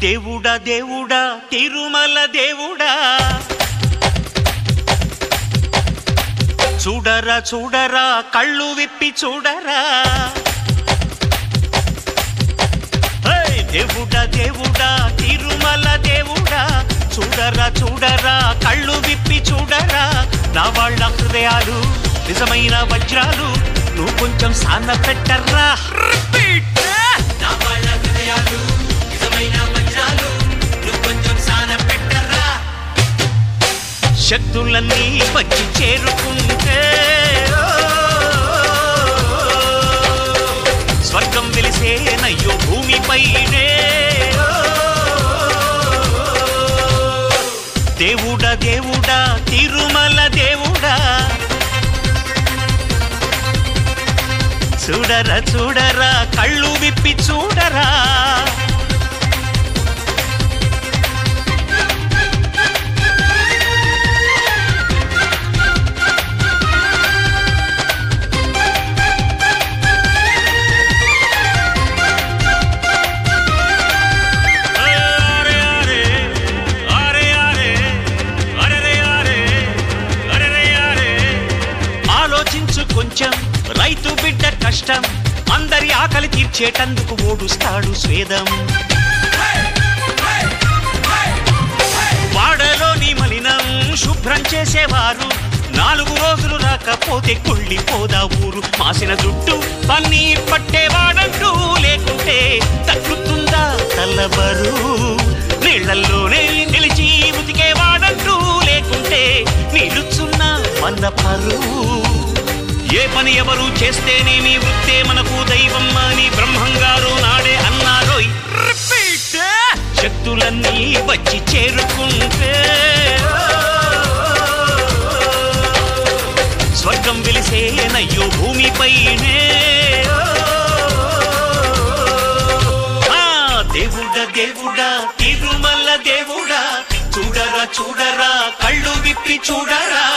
దేవుడా దేవుడా తిరుమల దేవుడా చూడరా చూడరా కళ్ళు విప్పి చూడరా దేవుడా దేవుడా తిరుమల దేవుడా చూడరా చూడరా కళ్ళు విప్పి చూడరా నా వాళ్ళ హృదయాలు నిజమైన వజ్రాలు నువ్వు కొంచెం సాన పెట్టర్రా నా వాళ్ళ హృదయాలు నిజమైన వజ్రాలు నువ్వు కొంచెం సాన పెట్టర్రా శక్తులన్నీ వచ్చి చేరుకుంటే స్వర్గం వెలిసేనయ్యో భూమిపైనే దేవుడా దేవుడా తిరుమల దేవుడా చూడరా చూడరా కళ్ళు విప్పి చూడరా కొంచెం రైతు బిడ్డ కష్టం అందరి ఆకలి తీర్చేటందుకు ఓడుస్తాడు స్వేదం వాడలోని మలినం శుభ్రం చేసేవారు 4 రోజులు రాకపోతే కుళ్ళిపోదా ఊరు మాసిన జుట్టు పన్నీర్ పట్టేవాడంటూ లేకుంటే తగ్గుతుందా తల్లబరు నీళ్లల్లోనే నిలిచి ఉతికేవాడంటూ లేకుంటే నిలుచున్న మందపరు ఏ పని ఎవరు చేస్తేనేమి వృత్తే మనకు దైవం అని బ్రహ్మంగారు నాడే అన్నారోయ్ శక్తులన్నీ వచ్చి చేరుకుంటే స్వర్గం వెలిసేనయ్యో భూమిపైనే దేవుడా దేవుడా తిరుమల దేవుడా చూడరా చూడరా కళ్ళు విప్పి చూడరా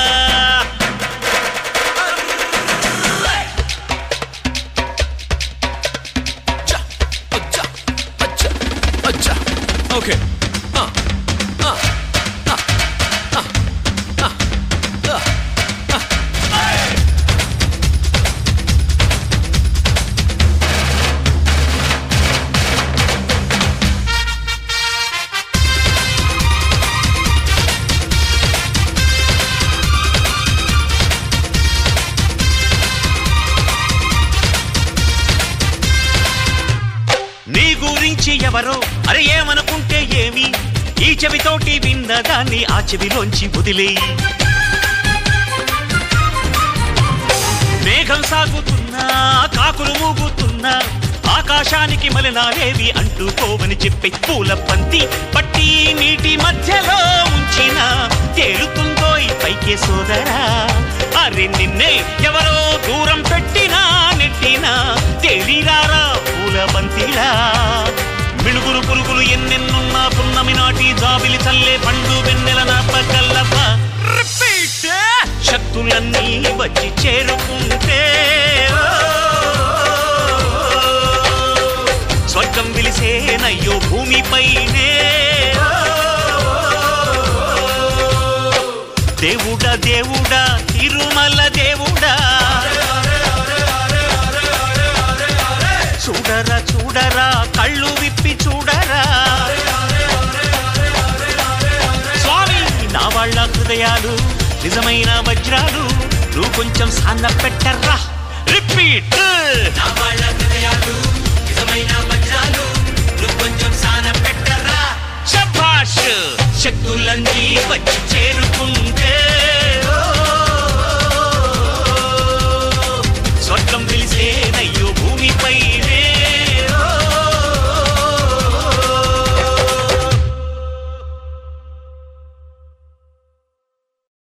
Okay. నీ గురించి ఎవరో అరే ఏమనుకుంటే ఏమి ఈ చెవితోటి విన్న దాన్ని ఆ చెవిలోంచి వదిలే మేఘం సాగుతున్నా కాకులు మూగుతున్నా ఆకాశానికి మలినాలేవి అంటుకోవని చెప్పి పూల పంతి పట్టి నీటి మధ్యలో ఉంచిన తేలుతుందో ఈ పైకే సోదరా అరే నిన్నే ఎవరో దూరం పెట్టినా నెట్టినా తేలిరారా పూల బంతిలా మిణుగురు పురుగులు ఎన్నెన్నున్నా పున్నమి నాటి జాబిలి చల్లే పండు వెన్నెల నాపగల్లవ శక్తులన్నీ వచ్చి చేరుకుంటే స్వర్గం వెలిసేనయ్యో భూమిపైనే దేవుడా దేవుడా తిరుమల దేవుడా చూడరా చూడరా కళ్ళు విప్పి చూడరా స్వామి నా వాళ్ళ హృదయాలు నిజమైన వజ్రాలు నువ్వు కొంచెం సాన్న పెట్టర్రా రిపీట్ నా వాళ్ళ హృదయాలు నిజమైన వజ్రాలు నువ్వు కొంచెం సాన పెట్టర్రా శభాష్ శక్తులన్నీ వచ్చి చేరుకుంటే